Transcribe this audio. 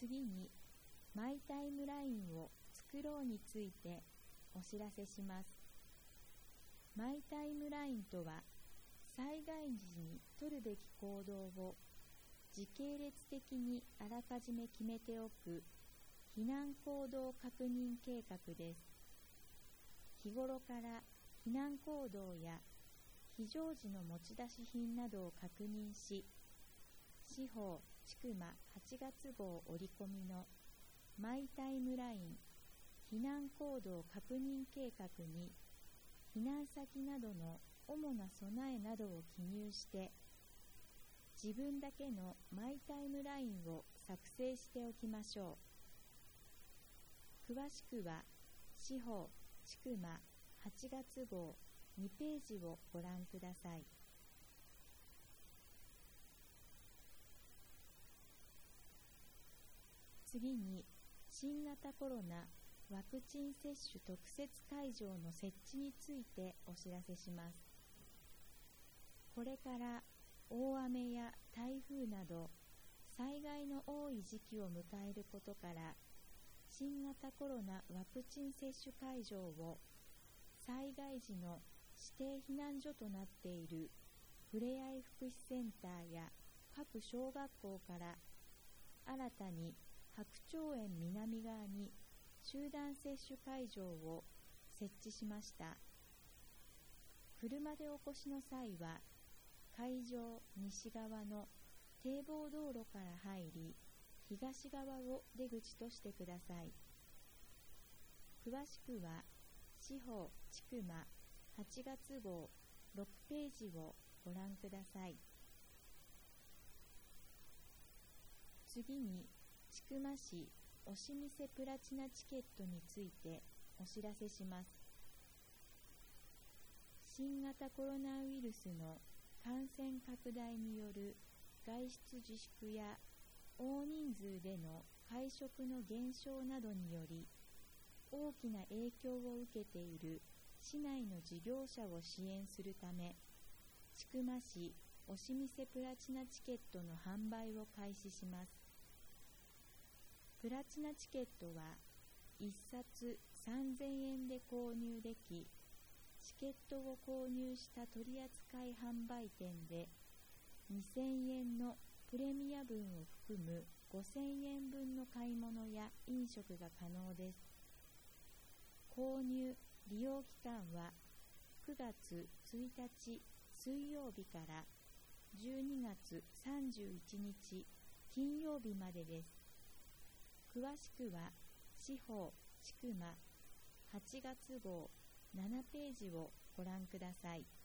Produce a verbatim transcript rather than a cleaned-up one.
次に、マイタイムラインを作ろうについてお知らせします。マイタイムラインとは、災害時に取るべき行動を時系列的にあらかじめ決めておく避難行動確認計画です。日頃から避難行動や非常時の持ち出し品などを確認し、司法千曲はちがつ号折り込みのマイタイムライン避難行動確認計画に避難先などの主な備えなどを記入して、自分だけのマイタイムラインを作成しておきましょう。詳しくは司法千曲はちがつ号にページをご覧ください。次に、新型コロナワクチン接種特設会場の設置についてお知らせします。これから大雨や台風など災害の多い時期を迎えることから、新型コロナワクチン接種会場を災害時の指定避難所となっているふれあい福祉センターや各小学校から新たに白鳥園南側に集団接種会場を設置しました。車でお越しの際は、会場西側の堤防道路から入り、東側を出口としてください。詳しくは、司法千曲はちがつ号ろくページをご覧ください。次に、千曲市押し店プラチナチケットについてお知らせします。新型コロナウイルスの感染拡大による外出自粛や大人数での会食の減少などにより大きな影響を受けている市内の事業者を支援するため、千曲市押し店プラチナチケットの販売を開始します。プラチナチケットはいっさつさんぜんえんで購入でき、チケットを購入した取扱販売店でにせんえんのプレミア分を含むごせんえんぶんの買い物や飲食が可能です。購入・利用期間はくがつついたち水曜日からじゅうにがつさんじゅういちにち金曜日までです。詳しくは司法千曲はちがつ号ななページをご覧ください。